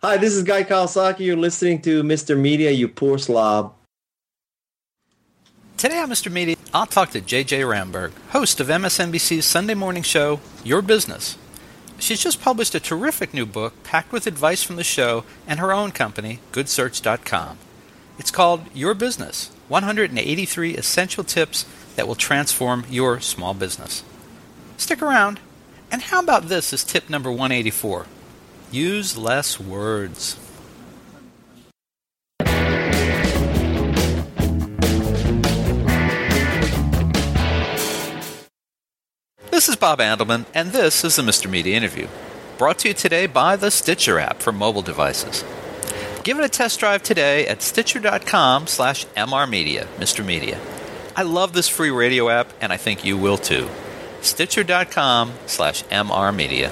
Hi, this is Guy Kawasaki. You're listening to Mr. Media, you poor slob. Today on Mr. Media, I'll talk to J.J. Ramberg, host of MSNBC's Sunday morning show, Your Business. She's just published a terrific new book packed with advice from the show and her own company, GoodSearch.com. It's called Your Business, 183 Essential Tips that will transform your small business. Stick around. And how about this as tip number 184? Use less words. This is Bob Andelman, and this is the Mr. Media Interview, brought to you today by the Stitcher app for mobile devices. Give it a test drive today at Stitcher.com/MRmedia, Mr. Media. I love this free radio app, and I think you will too. Stitcher.com/MRmedia.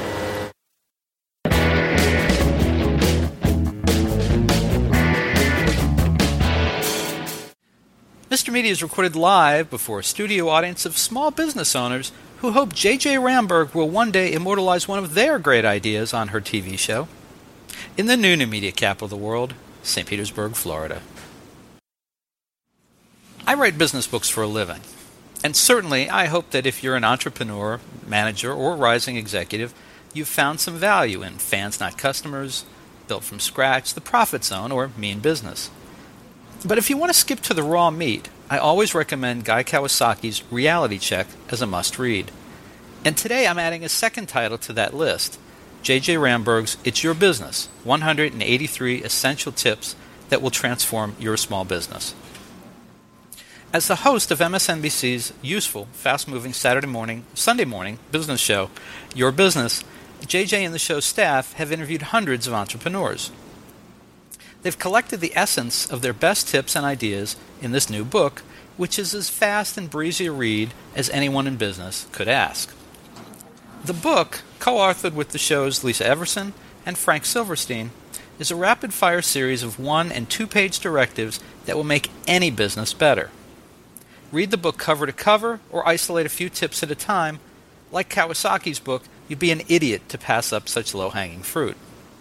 Mr. Media is recorded live before a studio audience of small business owners who hope J.J. Ramberg will one day immortalize one of their great ideas on her TV show in the new media capital of the world, St. Petersburg, Florida. I write business books for a living, and certainly I hope that if you're an entrepreneur, manager, or rising executive, you've found some value in Fans Not Customers, Built from Scratch, The Profit Zone, or Mean Business. But if you want to skip to the raw meat, I always recommend Guy Kawasaki's Reality Check as a must-read. And today I'm adding a second title to that list, J.J. Ramberg's It's Your Business, 183 Essential Tips that will transform your small business. As the host of MSNBC's useful, fast-moving Sunday morning business show, Your Business, J.J. and the show's staff have interviewed hundreds of entrepreneurs. They've collected the essence of their best tips and ideas in this new book, which is as fast and breezy a read as anyone in business could ask. The book, co-authored with the show's Lisa Everson and Frank Silverstein, is a rapid-fire series of 1- and 2-page directives that will make any business better. Read the book cover to cover or isolate a few tips at a time. Like Kawasaki's book, you'd be an idiot to pass up such low-hanging fruit.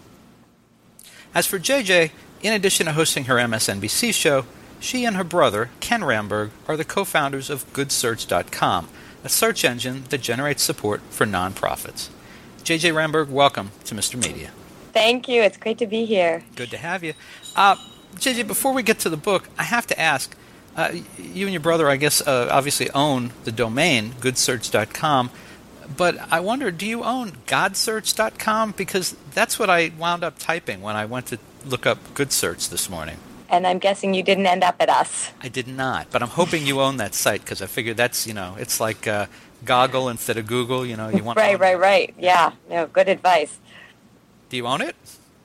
As for JJ, in addition to hosting her MSNBC show, she and her brother, Ken Ramberg, are the co-founders of GoodSearch.com, a search engine that generates support for nonprofits. JJ Ramberg, welcome to Mr. Media. Thank you. It's great to be here. Good to have you. JJ, before we get to the book, I have to ask, you and your brother, I guess, obviously own the domain, GoodSearch.com, but I wonder, do you own GodSearch.com? Because that's what I wound up typing when I went to look up GoodSearch this morning. And I'm guessing you didn't end up at us. I did not, but I'm hoping you own that site because I figured that's, it's like Goggle instead of Google, you want Right. Yeah, no, good advice. Do you own it?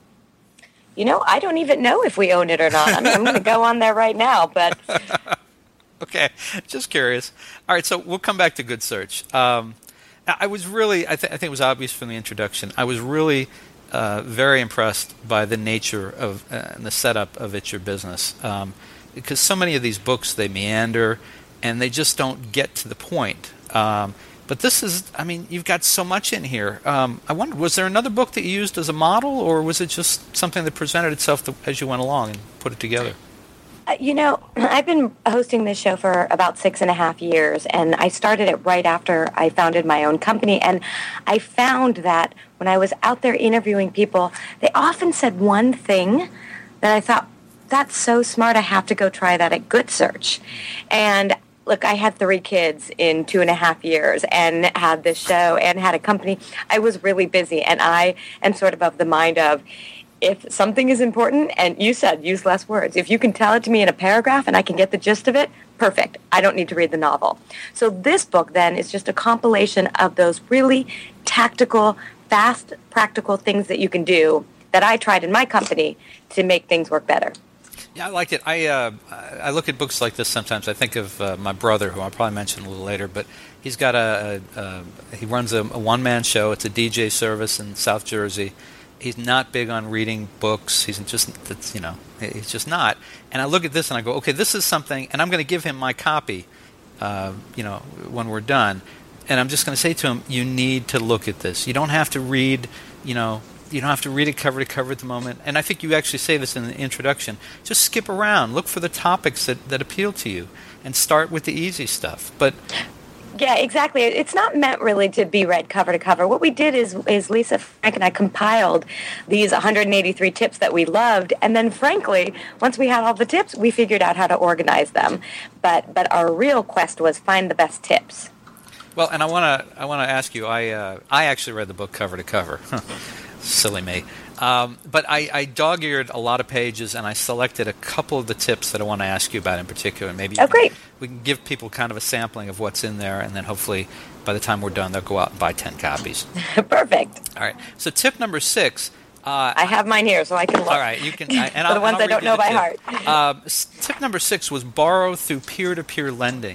I don't even know if we own it or not. I'm going to go on there right now, but... Okay, just curious. All right, so we'll come back to GoodSearch. I was really, I think it was obvious from the introduction, I was really very impressed by the nature of and the setup of It's Your Business. Because so many of these books, they meander, and they just don't get to the point. But this is, you've got so much in here. I wonder, was there another book that you used as a model, or was it just something that presented itself as you went along and put it together? I've been hosting this show for about 6.5 years, and I started it right after I founded my own company. And I found that when I was out there interviewing people, they often said one thing that I thought, that's so smart, I have to go try that at GoodSearch. And look, I had 3 kids in 2.5 years and had this show and had a company. I was really busy, and I am sort of the mind of, if something is important, and you said use less words, if you can tell it to me in a paragraph and I can get the gist of it, perfect. I don't need to read the novel. So this book then is just a compilation of those really tactical, fast, practical things that you can do that I tried in my company to make things work better. Yeah, I liked it. I look at books like this sometimes. I think of my brother, who I'll probably mention a little later, but he's got he runs a one-man show. It's a DJ service in South Jersey. He's not big on reading books. He's just not. And I look at this and I go, okay, this is something, and I'm going to give him my copy, when we're done. And I'm just going to say to him, you need to look at this. You don't have to read, You don't have to read it cover to cover at the moment. And I think you actually say this in the introduction. Just skip around. Look for the topics that appeal to you and start with the easy stuff. But yeah, exactly. It's not meant really to be read cover to cover. What we did is Lisa, Frank, and I compiled these 183 tips that we loved, and then frankly, once we had all the tips, we figured out how to organize them. But our real quest was find the best tips. Well, and I want to ask you. I actually read the book cover to cover. Silly me. But I dog-eared a lot of pages, and I selected a couple of the tips that I want to ask you about in particular. Maybe great. We can give people kind of a sampling of what's in there, and then hopefully by the time we're done, they'll go out and buy 10 copies. Perfect. All right. So tip number 6. I have mine here, so I can look. All right. You can. And For the ones I don't know by heart. Tip number 6 was borrow through peer-to-peer lending.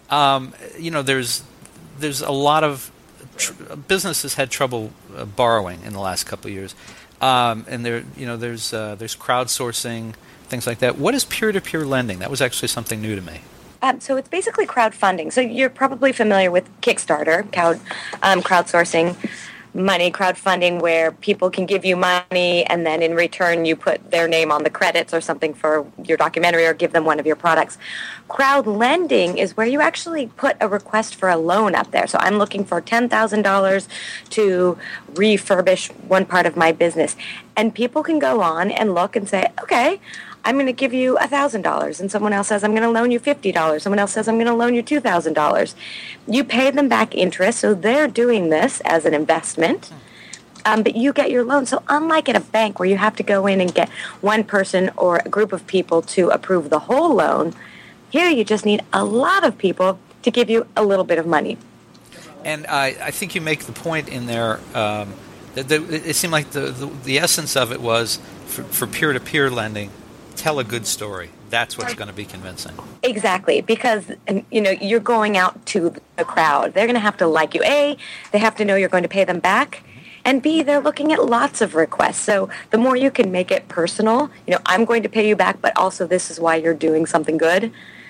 There's a lot of businesses had trouble borrowing in the last couple of years, and there's crowdsourcing, things like that. What is peer-to-peer lending? That was actually something new to me. So it's basically crowdfunding. So you're probably familiar with Kickstarter, crowdsourcing money, crowdfunding, where people can give you money and then in return you put their name on the credits or something for your documentary or give them one of your products. Crowd lending is where you actually put a request for a loan up there. So I'm looking for $10,000 to refurbish one part of my business. And people can go on and look and say, okay, I'm going to give you $1,000, and someone else says, I'm going to loan you $50. Someone else says, I'm going to loan you $2,000. You pay them back interest, so they're doing this as an investment, but you get your loan. So unlike at a bank where you have to go in and get one person or a group of people to approve the whole loan, here you just need a lot of people to give you a little bit of money. And I think you make the point in there that it seemed like the essence of it was for peer-to-peer lending, tell a good story. That's what's going to be convincing. Exactly, because you're going out to the crowd. They're going to have to like you. A, they have to know you're going to pay them back, and B, they're looking at lots of requests. So the more you can make it personal, I'm going to pay you back, but also this is why you're doing something good,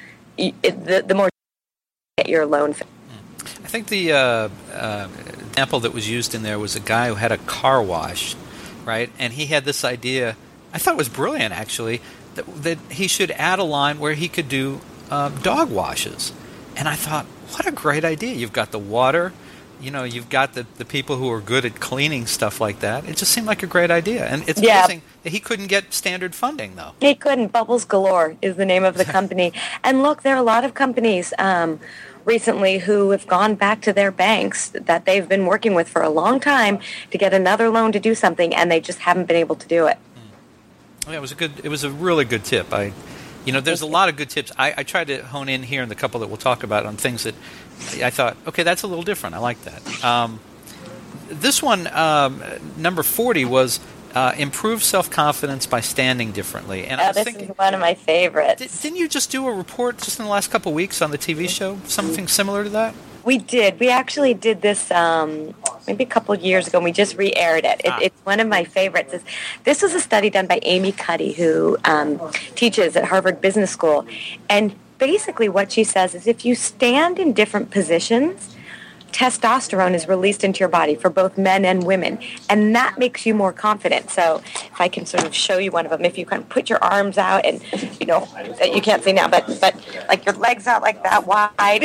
the more you get your loan. I think the example that was used in there was a guy who had a car wash, right? And he had this idea, I thought it was brilliant actually, that he should add a line where he could do dog washes. And I thought, what a great idea. You've got the water, you've got the people who are good at cleaning stuff like that. It just seemed like a great idea. And it's amazing that he couldn't get standard funding, though. He couldn't. Bubbles Galore is the name of the company. And look, there are a lot of companies recently who have gone back to their banks that they've been working with for a long time to get another loan to do something, and they just haven't been able to do it. Yeah, it was a really good tip. There's a lot of good tips. I tried to hone in here in the couple that we'll talk about on things that I thought, okay, that's a little different. I like that. This one, number 40, was improve self-confidence by standing differently. And I was thinking, is one of my favorites. Didn't you just do a report just in the last couple of weeks on the TV show? Something similar to that? We did. We actually did this maybe a couple of years ago, and we just re-aired it. It's one of my favorites. This was a study done by Amy Cuddy, who teaches at Harvard Business School. And basically what she says is if you stand in different positions, testosterone is released into your body for both men and women, and that makes you more confident. So if I can sort of show you one of them, if you kind of put your arms out and, you can't see now, but like your legs out like that wide.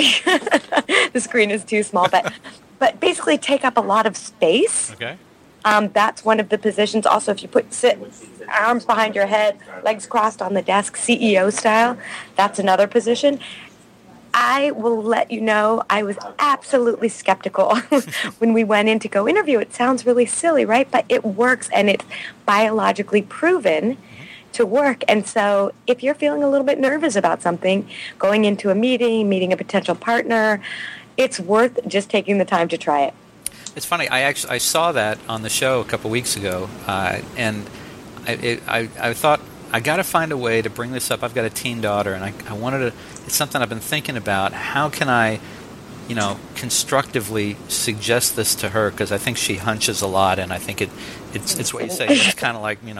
The screen is too small, but basically take up a lot of space. Okay. That's one of the positions. Also, if you sit arms behind your head, legs crossed on the desk, CEO style, that's another position. I will let you know I was absolutely skeptical when we went in to go interview. It sounds really silly, right? But it works, and it's biologically proven to work. And so if you're feeling a little bit nervous about something, going into a meeting a potential partner, it's worth just taking the time to try it. It's funny. I saw that on the show a couple weeks ago, and I thought, I got to find a way to bring this up. I've got a teen daughter, and I wanted to. It's something I've been thinking about. How can I, constructively suggest this to her? Because I think she hunches a lot, and I think it's what you say. It's kind of like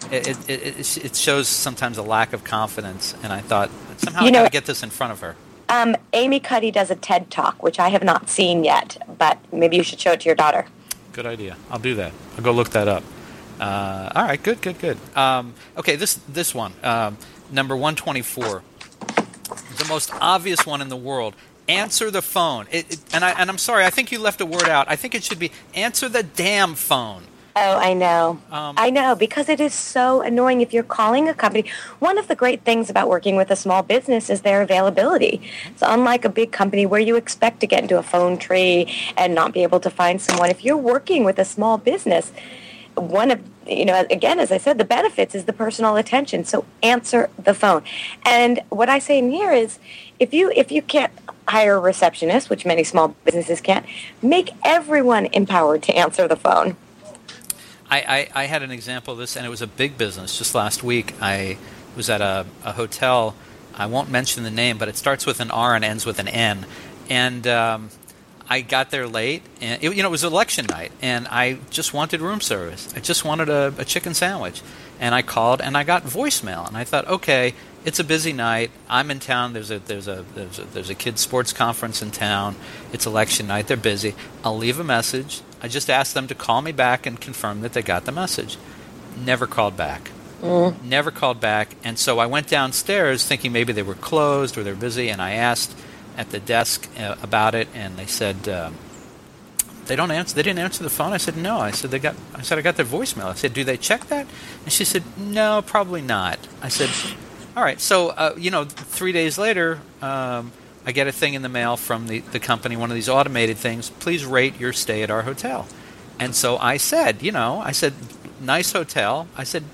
it shows sometimes a lack of confidence. And I thought somehow I got to get this in front of her. Amy Cuddy does a TED Talk, which I have not seen yet, but maybe you should show it to your daughter. Good idea. I'll do that. I'll go look that up. All right, good. Okay, this one, number 124, the most obvious one in the world. Answer the phone. And I'm sorry, I think you left a word out. I think it should be answer the damn phone. Oh, I know. I know, because it is so annoying if you're calling a company. One of the great things about working with a small business is their availability. It's unlike a big company where you expect to get into a phone tree and not be able to find someone. If you're working with a small business, one of, again, as I said, the benefits is the personal attention. So answer the phone. And what I say in here is, if you can't hire a receptionist, which many small businesses can't, make everyone empowered to answer the phone. I had an example of this, and it was a big business. Just last week, I was at a hotel. I won't mention the name, but it starts with an R and ends with an N. And I got there late, and it was election night, and I just wanted room service. I just wanted a chicken sandwich, and I called, and I got voicemail. And I thought, okay, it's a busy night. I'm in town. There's a kids' sports conference in town. It's election night. They're busy. I'll leave a message. I just asked them to call me back and confirm that they got the message. Never called back. Never called back. And so I went downstairs thinking maybe they were closed or they're busy, and I asked at the desk about it, and they said they don't answer. They didn't answer the phone. I said no. I said I got their voicemail. I said, do they check that? And she said, no, probably not. I said, all right. So 3 days later, I get a thing in the mail from the company, one of these automated things. Please rate your stay at our hotel. And so I said, nice hotel. I said,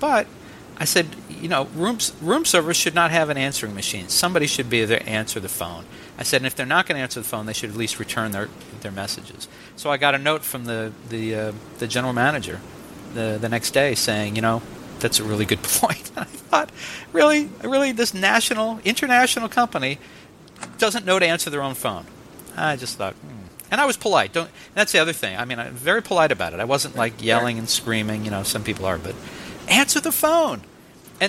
room service should not have an answering machine. Somebody should be there to answer the phone. I said, and if they're not going to answer the phone, they should at least return their messages. So I got a note from the general manager the next day saying, that's a really good point. And I thought, really, this international company doesn't know to answer their own phone. I just thought, And I was polite. That's the other thing. I mean, I'm very polite about it. I wasn't like yelling and screaming. Some people are, but answer the phone. And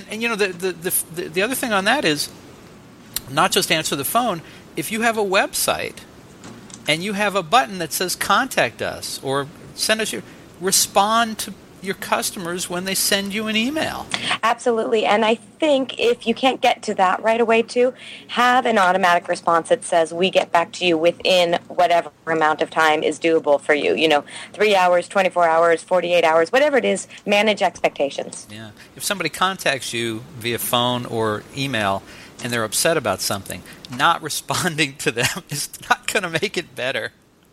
the other thing on that is not just answer the phone. If you have a website and you have a button that says contact us or send us respond to your customers when they send you an email. Absolutely. And I think if you can't get to that right away too, have an automatic response that says we get back to you within whatever amount of time is doable for you. 3 hours, 24 hours, 48 hours, whatever it is, manage expectations. Yeah. If somebody contacts you via phone or email and they're upset about something, not responding to them is not going to make it better.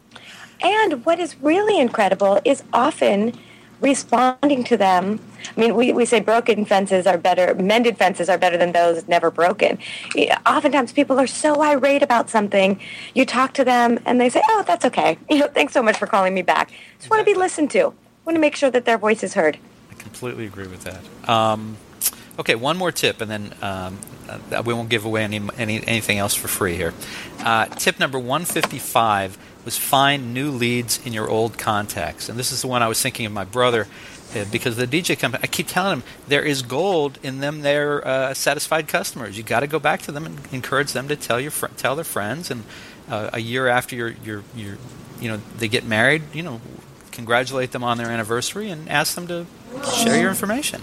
And what is really incredible is often responding to them. I mean, we say mended fences are better than those never broken. Oftentimes people are so irate about something. You talk to them and they say, oh, that's okay. Thanks so much for calling me back. Just want to be listened to. Want to make sure that their voice is heard. I completely agree with that. Okay, one more tip, and then we won't give away anything else for free here. Tip number 155 was find new leads in your old contacts. And this is the one I was thinking of my brother, because the DJ company, I keep telling him, there is gold in them. They're satisfied customers. You got to go back to them and encourage them to tell their friends. And a year after they get married, congratulate them on their anniversary and ask them to share your information.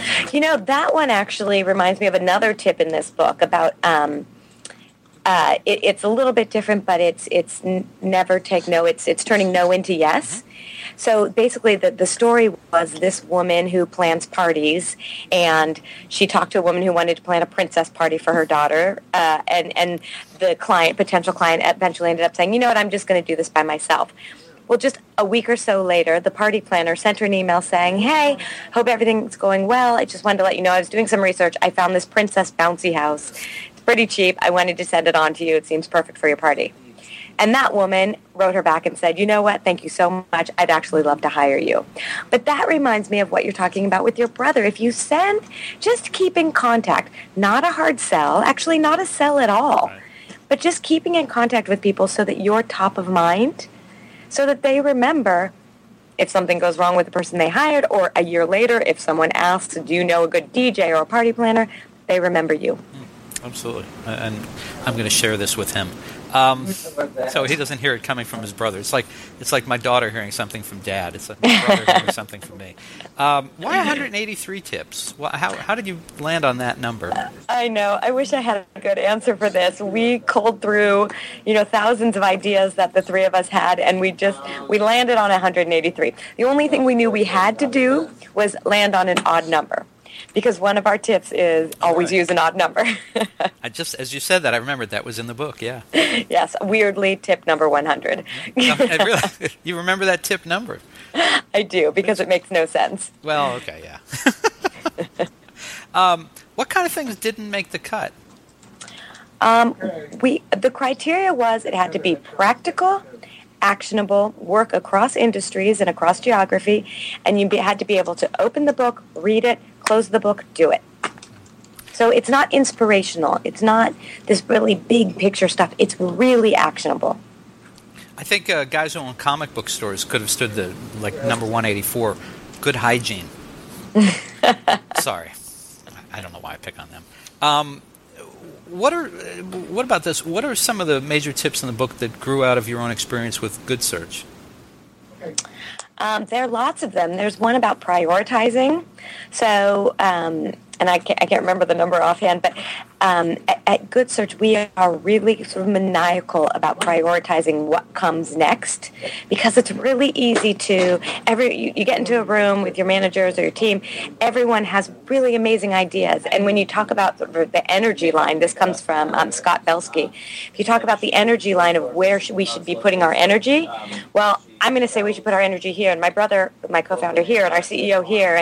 That one actually reminds me of another tip in this book about. It's a little bit different, but it's never take no. It's turning no into yes. So basically, the story was this woman who plans parties, and she talked to a woman who wanted to plan a princess party for her daughter, and the potential client, eventually ended up saying, you know what, I'm just going to do this by myself. Well, just a week or so later, the party planner sent her an email saying, hey, hope everything's going well. I just wanted to let you know I was doing some research. I found this princess bouncy house. Pretty cheap. I wanted to send it on to you. It seems perfect for your party. And that woman wrote her back and said, you know what? Thank you so much. I'd actually love to hire you. But that reminds me of what you're talking about with your brother. If you just keep in contact, not a hard sell, actually not a sell at all, but just keeping in contact with people so that you're top of mind, so that they remember if something goes wrong with the person they hired, or a year later, if someone asks, do you know a good DJ or a party planner, they remember you. Absolutely. And I'm going to share this with him. So he doesn't hear it coming from his brother. It's like my daughter hearing something from Dad. It's like my brother hearing something from me. Why 183 tips? How did you land on that number? I know. I wish I had a good answer for this. We culled through, thousands of ideas that the three of us had, and we landed on 183. The only thing we knew we had to do was land on an odd number, because one of our tips is always use an odd number. As you said that, I remembered that was in the book, yeah. Yes, weirdly, tip number 100. You remember that tip number? I do, because it makes no sense. Well, okay, yeah. What kind of things didn't make the cut? The criteria was it had to be practical, actionable, work across industries and across geography, and you had to be able to open the book, read it, close the book, do it. So it's not inspirational. It's not this really big picture stuff. It's really actionable. I think guys who own comic book stores could have stood the number 184, good hygiene. Sorry. I don't know why I pick on them. What about this? What are some of the major tips in the book that grew out of your own experience with Good Search? There are lots of them. There's one about prioritizing. So, and I can't remember the number offhand, but at Good Search, we are really sort of maniacal about prioritizing what comes next, because it's really easy to, you get into a room with your managers or your team, everyone has really amazing ideas. And when you talk about the energy line, this comes from Scott Belsky. If you talk about the energy line of where we should be putting our energy, well, I'm going to say we should put our energy here, and my brother, my co-founder here, and our CEO here,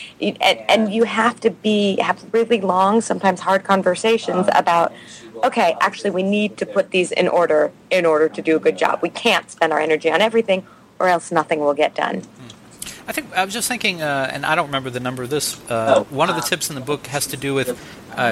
and you have to have really long, sometimes hard conversations about, okay, actually we need to put these in order to do a good job. We can't spend our energy on everything, or else nothing will get done. I was just thinking, and I don't remember the number of this. One of the tips in the book has to do with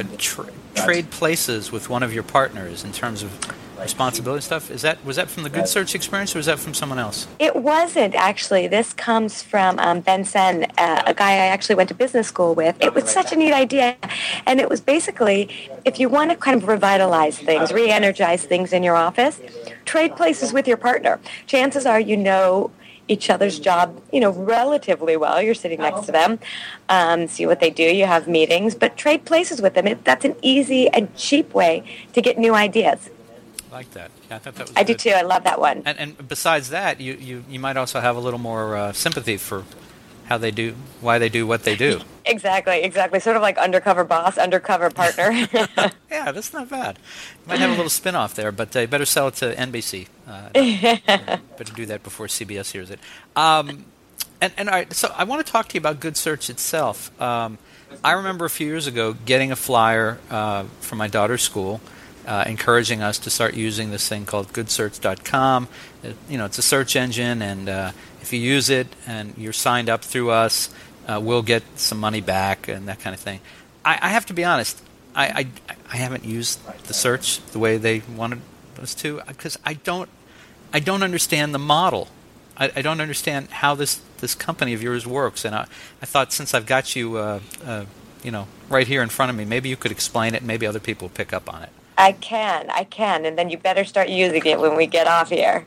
trade places with one of your partners in terms of responsibility stuff. Was that from the Good Search experience, or was that from someone else? It wasn't, actually. This comes from Ben Sen, a guy I actually went to business school with. It was such a neat idea, and it was basically, if you want to kind of revitalize things, re-energize things in your office, trade places with your partner. Chances are you know each other's job, relatively well. You're sitting next to them, see what they do. You have meetings, but trade places with them. That's an easy and cheap way to get new ideas. I like that. Yeah, I thought that was I good. do too. I love that one. And besides that, you might also have a little more sympathy for how they do, why they do what they do. Exactly. Sort of like undercover boss, undercover partner. Yeah, that's not bad. You might have a little spin-off there, but you better sell it to NBC. Better do that before CBS hears it. And all right, so I want to talk to you about Good Search itself. I remember a few years ago getting a flyer from my daughter's school, encouraging us to start using this thing called goodsearch.com. It's a search engine, and if you use it and you're signed up through us, we'll get some money back and that kind of thing. I have to be honest, I haven't used the search the way they wanted us to, because I don't understand the model. I don't understand how this company of yours works, and I thought, since I've got you right here in front of me, maybe you could explain it, and maybe other people will pick up on it. I can, and then you better start using it when we get off here.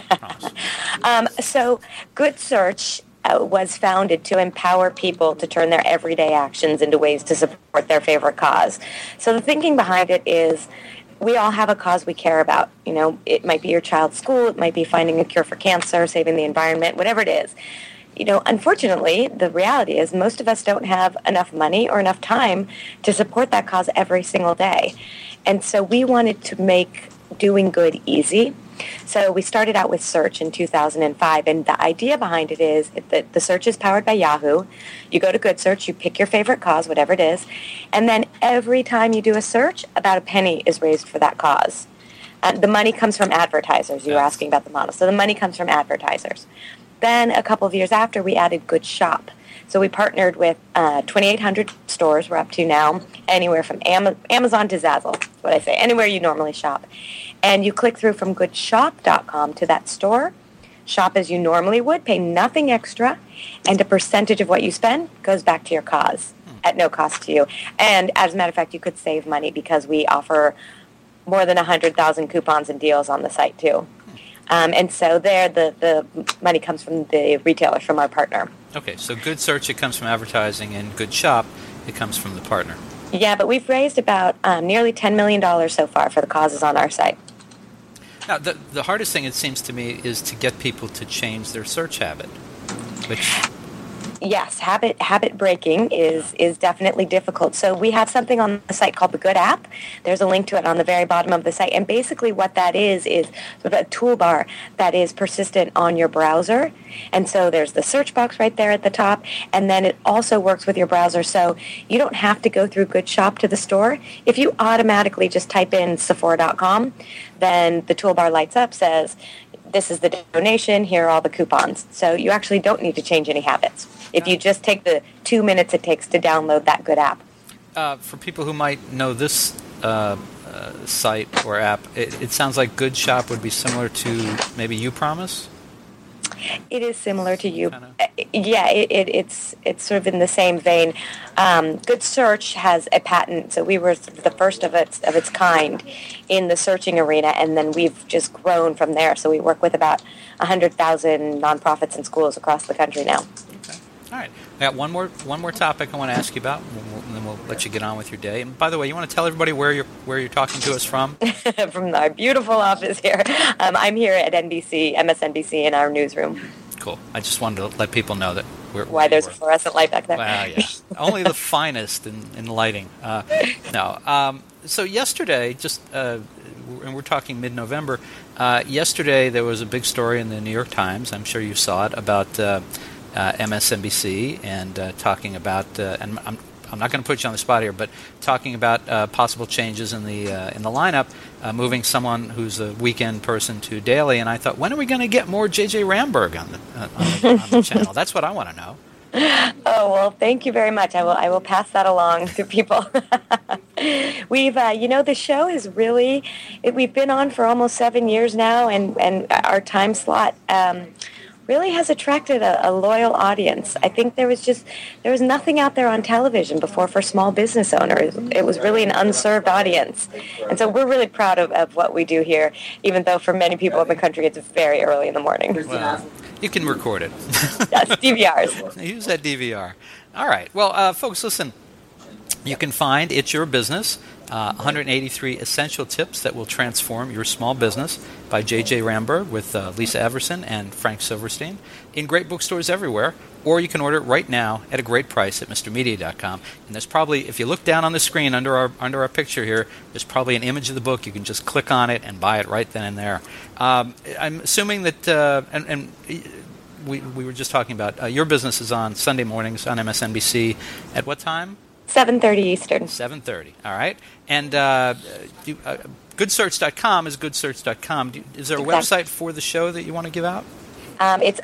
So Good Search was founded to empower people to turn their everyday actions into ways to support their favorite cause. So the thinking behind it is, we all have a cause we care about. It might be your child's school, it might be finding a cure for cancer, saving the environment, whatever it is. Unfortunately, the reality is most of us don't have enough money or enough time to support that cause every single day. And so we wanted to make doing good easy. So we started out with Search in 2005, and the idea behind it is that the search is powered by Yahoo. You go to Good Search, you pick your favorite cause, whatever it is, and then every time you do a search, about a penny is raised for that cause. The money comes from advertisers. You were asking about the model. So the money comes from advertisers. Then a couple of years after, we added Good Shop. So we partnered with 2,800 stores we're up to now, anywhere from Amazon to Zazzle. That's what I say, anywhere you normally shop. And you click through from goodshop.com to that store, shop as you normally would, pay nothing extra, and a percentage of what you spend goes back to your cause at no cost to you. And as a matter of fact, you could save money because we offer more than 100,000 coupons and deals on the site too. And so there, the money comes from the retailers, from our partner. Okay, so good search, it comes from advertising, and good shop, it comes from the partner. Yeah, but we've raised about nearly $10 million so far for the causes on our site. Now, the hardest thing, it seems to me, is to get people to change their search habit, which... Yes, habit breaking is definitely difficult. So we have something on the site called the Good App. There's a link to it on the very bottom of the site. And basically what that is sort of a toolbar that is persistent on your browser. And so there's the search box right there at the top. And then it also works with your browser. So you don't have to go through Good Shop to the store. If you automatically just type in Sephora.com, then the toolbar lights up, says, this is the donation, here are all the coupons. So you actually don't need to change any habits if you just take the 2 minutes it takes to download that Good App. For people who might know this site or app, it sounds like Good Shop would be similar to maybe YouPromise? It is similar to you. Yeah, it's sort of in the same vein. Good Search has a patent, so we were the first of its kind in the searching arena, and then we've just grown from there. So we work with about 100,000 nonprofits and schools across the country now. Okay. All right. I got one more topic I want to ask you about, and then we'll let you get on with your day. And by the way, you want to tell everybody where you're talking to us from? From our beautiful office here. I'm here at MSNBC in our newsroom. Cool. I just wanted to let people know that why there's a fluorescent light back there. Well, yeah. Only the finest in lighting. So yesterday, and we're talking mid-November, yesterday there was a big story in the New York Times, I'm sure you saw it, about MSNBC and talking about, and I'm not going to put you on the spot here, but talking about possible changes in the lineup, moving someone who's a weekend person to daily. And I thought, when are we going to get more J.J. Ramberg on the channel? That's what I want to know. Oh, well, thank you very much. I will pass that along to people. We've, the show is really, we've been on for almost 7 years now, and our time slot really has attracted a loyal audience. I think there was nothing out there on television before for small business owners. It was really an unserved audience. And so we're really proud of what we do here, even though for many people in the country it's very early in the morning. Well, you can record it. Yes, DVRs. Use that DVR. All right. Well, folks, listen. You can find It's Your Business, 183 Essential Tips That Will Transform Your Small Business by J.J. Ramberg with Lisa Everson and Frank Silverstein in great bookstores everywhere, or you can order it right now at a great price at MrMedia.com. And there's probably, if you look down on the screen under our picture here, there's probably an image of the book. You can just click on it and buy it right then and there. I'm assuming that, we were just talking about, your business is on Sunday mornings on MSNBC at what time? 7:30 Eastern. 7:30. All right. And goodsearch.com is goodsearch.com. Is there a website for the show that you want to give out? It's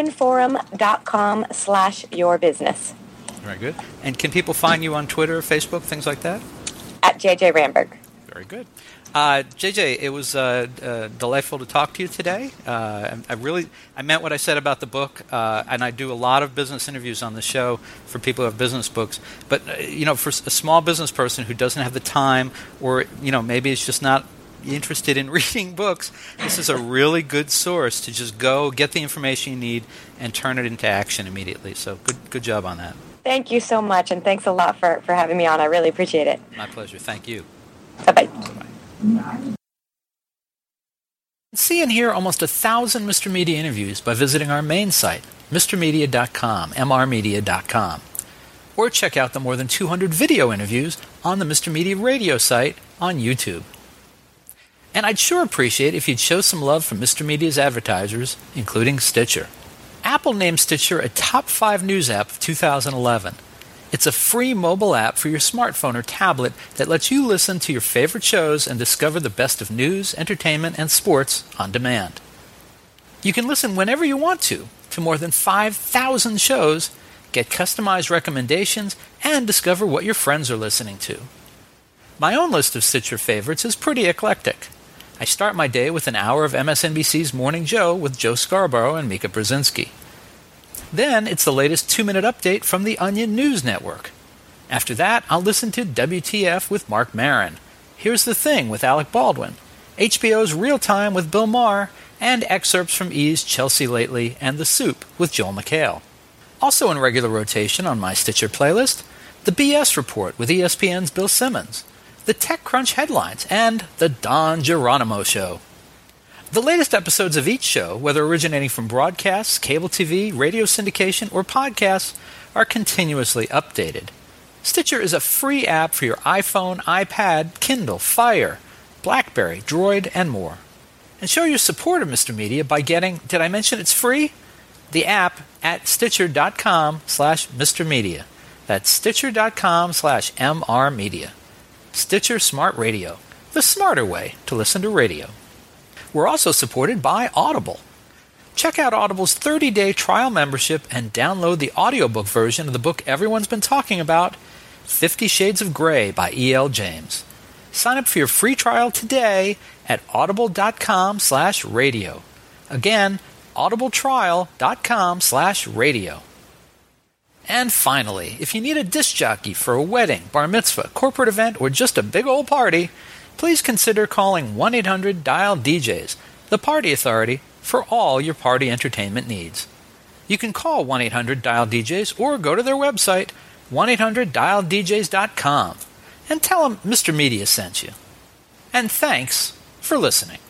openforum.com/yourbusiness. Very good. And can people find you on Twitter, Facebook, things like that? At JJ Ramberg. Very good. JJ, it was delightful to talk to you today. I meant what I said about the book, and I do a lot of business interviews on the show for people who have business books. But for a small business person who doesn't have the time, or maybe it's just not interested in reading books, this is a really good source to just go get the information you need and turn it into action immediately. So good job on that. Thank you so much, and thanks a lot for having me on. I really appreciate it. My pleasure. Thank you. Bye-bye. Bye-bye. See and hear almost 1,000 Mr. Media interviews by visiting our main site, mrmedia.com, mrmedia.com. Or check out the more than 200 video interviews on the Mr. Media radio site on YouTube. And I'd sure appreciate if you'd show some love for Mr. Media's advertisers, including Stitcher. Apple named Stitcher a top 5 news app of 2011. It's a free mobile app for your smartphone or tablet that lets you listen to your favorite shows and discover the best of news, entertainment, and sports on demand. You can listen whenever you want to more than 5,000 shows, get customized recommendations, and discover what your friends are listening to. My own list of Stitcher favorites is pretty eclectic. I start my day with an hour of MSNBC's Morning Joe with Joe Scarborough and Mika Brzezinski. Then it's the latest 2-minute update from the Onion News Network. After that, I'll listen to WTF with Mark Maron. Here's the Thing with Alec Baldwin, HBO's Real Time with Bill Maher, and excerpts from E's Chelsea Lately and The Soup with Joel McHale. Also in regular rotation on my Stitcher playlist, The BS Report with ESPN's Bill Simmons, the TechCrunch headlines, and The Don Geronimo Show. The latest episodes of each show, whether originating from broadcasts, cable TV, radio syndication, or podcasts, are continuously updated. Stitcher is a free app for your iPhone, iPad, Kindle, Fire, BlackBerry, Droid, and more. And show your support of Mr. Media by getting, did I mention it's free? The app at Stitcher.com/Mr. Media. That's Stitcher.com/MR Media. Stitcher Smart Radio, the smarter way to listen to radio. We're also supported by Audible. Check out Audible's 30-day trial membership and download the audiobook version of the book everyone's been talking about, 50 Shades of Grey by E.L. James. Sign up for your free trial today at audible.com/radio. Again, audibletrial.com/radio. And finally, if you need a disc jockey for a wedding, bar mitzvah, corporate event, or just a big old party, please consider calling 1-800-DIAL-DJs, the party authority for all your party entertainment needs. You can call 1-800-DIAL-DJs or go to their website, 1-800-DIAL-DJs.com, and tell them Mr. Media sent you. And thanks for listening.